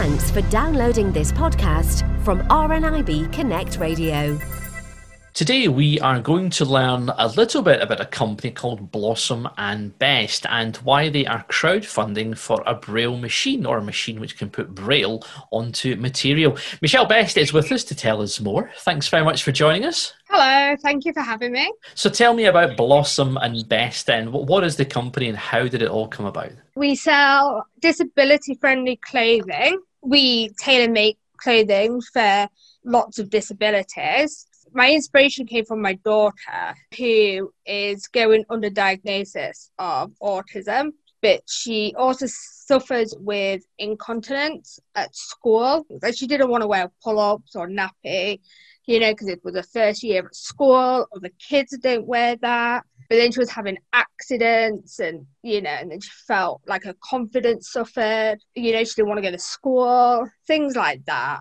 Thanks for downloading this podcast from RNIB Connect Radio. Today we are going to learn a little bit about a company called Blossom and Best and why they are crowdfunding for a Braille machine, or a machine which can put Braille onto material. Michelle Best is with us to tell us more. Thanks very much for joining us. Hello, thank you for having me. So tell me about Blossom and Best then. What is the company and how did it all come about? We sell disability-friendly clothing. We tailor-make clothing for lots of disabilities. My inspiration came from my daughter, who is going under diagnosis of autism, but she also suffers with incontinence at school. Like, she didn't want to wear pull-ups or nappy, because it was her first year at school, or the kids don't wear that. But then she was having accidents and then she felt like her confidence suffered. She didn't want to go to school, things like that.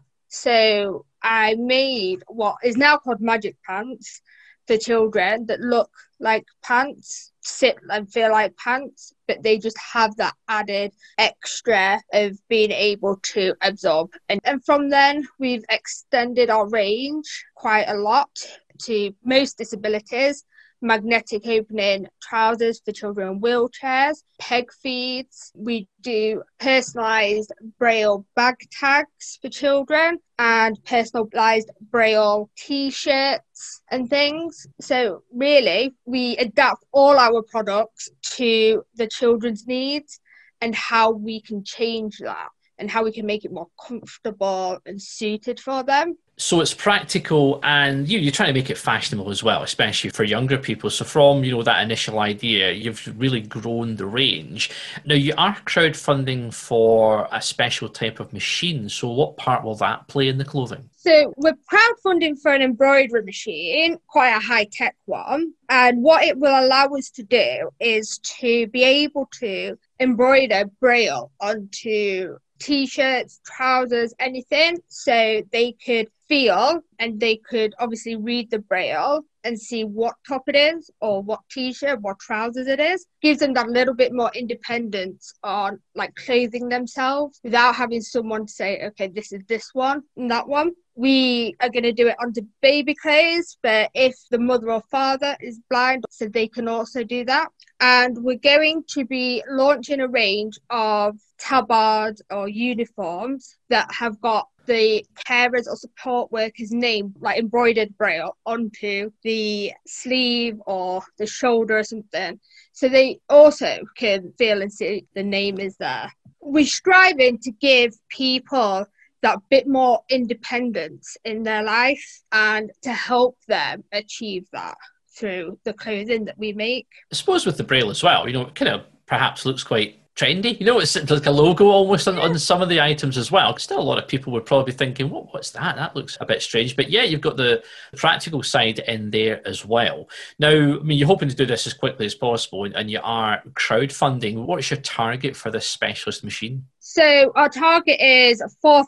So I made what is now called magic pants for children that look like pants, sit and feel like pants, but they just have that added extra of being able to absorb. And from then, we've extended our range quite a lot to most disabilities. Magnetic opening trousers for children in wheelchairs, peg feeds. We do personalised Braille bag tags for children and personalised Braille t-shirts and things. So really, we adapt all our products to the children's needs and how we can change that and how we can make it more comfortable and suited for them. So it's practical and you're trying to make it fashionable as well, especially for younger people. So from, that initial idea, you've really grown the range. Now you are crowdfunding for a special type of machine. So what part will that play in the clothing? So we're crowdfunding for an embroidery machine, quite a high-tech one. And what it will allow us to do is to be able to embroider Braille onto t-shirts, trousers, anything, so they could feel and they could obviously read the Braille and see what top it is or what t-shirt, what trousers it is. Gives them that little bit more independence on clothing themselves without having someone say, okay, this is this one and that one. We are going to do it onto baby clothes, but if the mother or father is blind, so they can also do that. And we're going to be launching a range of tabards or uniforms that have got the carers or support workers' name, embroidered Braille, onto the sleeve or the shoulder or something. So they also can feel and see the name is there. We're striving to give people that bit more independence in their life and to help them achieve that through the clothing that we make. I suppose with the Braille as well, it kind of perhaps looks quite trendy. It's like a logo almost on some of the items as well. Still, a lot of people would probably be thinking, what's that? That looks a bit strange. But yeah, you've got the practical side in there as well. Now, you're hoping to do this as quickly as possible and you are crowdfunding. What's your target for this specialist machine? So our target is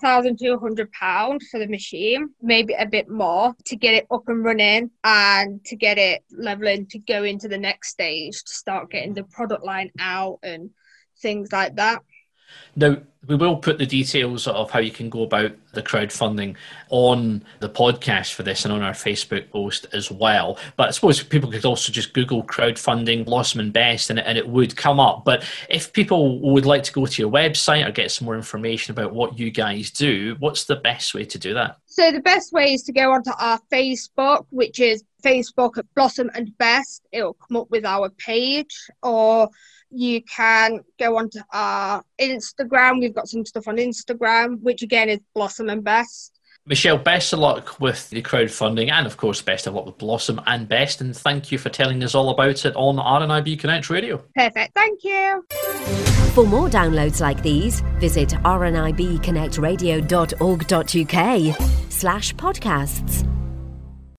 £4,200 for the machine, maybe a bit more, to get it up and running and to get it leveling to go into the next stage, to start getting the product line out and things like that. Now, we will put the details of how you can go about the crowdfunding on the podcast for this and on our Facebook post as well. But I suppose people could also just Google crowdfunding Blossom and Best and it would come up. But if people would like to go to your website or get some more information about what you guys do, what's the best way to do that? So the best way is to go onto our Facebook, which is Facebook at Blossom and Best. It will come up with our page, or you can go onto our Instagram. We've got some stuff on Instagram, which again is Blossom and Best. Michelle, best of luck with the crowdfunding and, of course, best of luck with Blossom and Best. And thank you for telling us all about it on RNIB Connect Radio. Perfect. Thank you. For more downloads like these, visit rnibconnectradio.org.uk/podcasts.